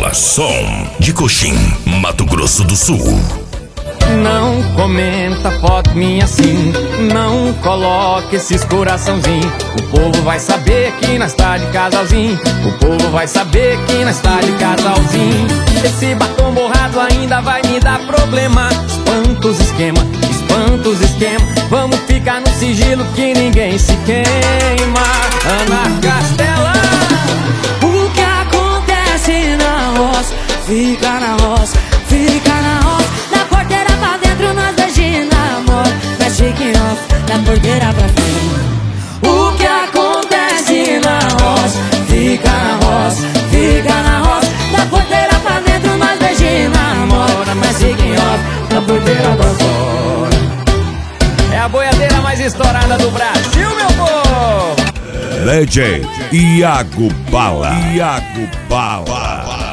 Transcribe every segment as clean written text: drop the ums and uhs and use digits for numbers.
Boa Som, de Coxim, Mato Grosso do Sul. Não comenta foto minha assim, não coloque esses coraçãozinho. O povo vai saber que nós tá de casalzinho. O povo vai saber que nós tá de casalzinho. Esse batom borrado ainda vai me dar problema. Espanta os esquema, espanta os esquema. Vamos ficar no sigilo que ninguém se queima. Ana Castela. O que acontece na roça, fica na roça, fica na roça. Da porteira pra dentro nós beijinhos namoro, mas chique off, da porteira pra frente. O que acontece na roça, fica na roça, fica na roça. Da porteira pra dentro nós beijinhos namoro, mas chique off, da porteira pra fora. É a boiadeira mais estourada do Brasil, meu povo! DJ Iago Bala. Iago Bala.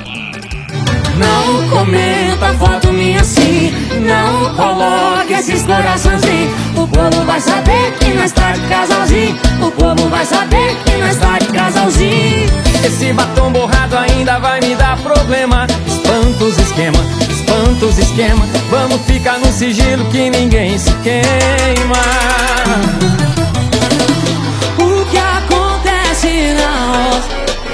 Não comenta foto minha assim, não coloque esses coraçãozinhos. O povo vai saber que nós tá de casalzinho. O povo vai saber que nós tá de casalzinho. Esse batom borrado ainda vai me dar problema. Espanta os esquema, espanta os esquema. Vamos ficar no sigilo que ninguém se queima. O que acontece na roça,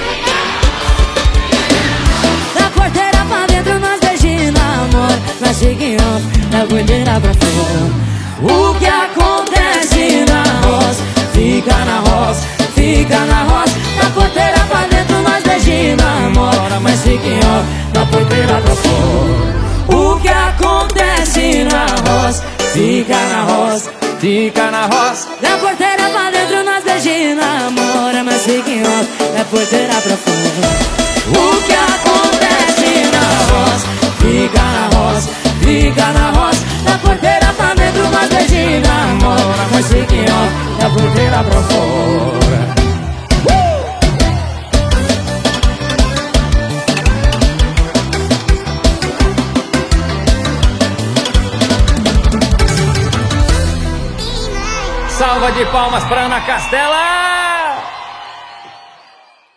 da porteira pra dentro nós beijinhos namoro, nós chique off, da porteira pra fora. O que acontece na roça, fica na roça, fica na roça. Da porteira pra dentro nós beijinhos namoro, mas chique off, da porteira pra fora. O que acontece na roça, fica na roça, Fica na roça. da porteira pra dentro nós beijinhos namora, mas fiquem off, da porteira pra fora. O que acontece na roça, fica na roça, fica na roça. Da porteira pra dentro nós beijinhos namora, mas fiquem off, da porteira pra fora. Salva de palmas pra Ana Castela.